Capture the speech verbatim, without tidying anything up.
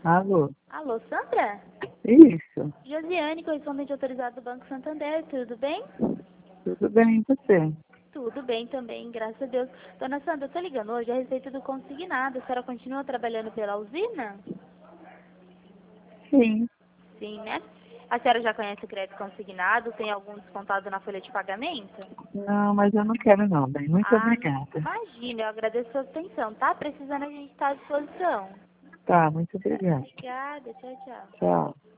Alô? Alô, Sandra? Isso. Josiane, correspondente autorizado do Banco Santander, tudo bem? Tudo bem, e você? Tudo bem também, graças a Deus. Dona Sandra, eu tô ligando hoje a respeito do consignado. A senhora continua trabalhando pela usina? Sim. Sim, né? A senhora já conhece o crédito consignado? Tem algum descontado na folha de pagamento? Não, mas eu não quero não, bem. Muito Ah, obrigada. imagina, eu agradeço a sua atenção, tá? Precisando, a gente está à disposição. Tá, muito obrigada. Obrigada, tchau, tchau. Tchau.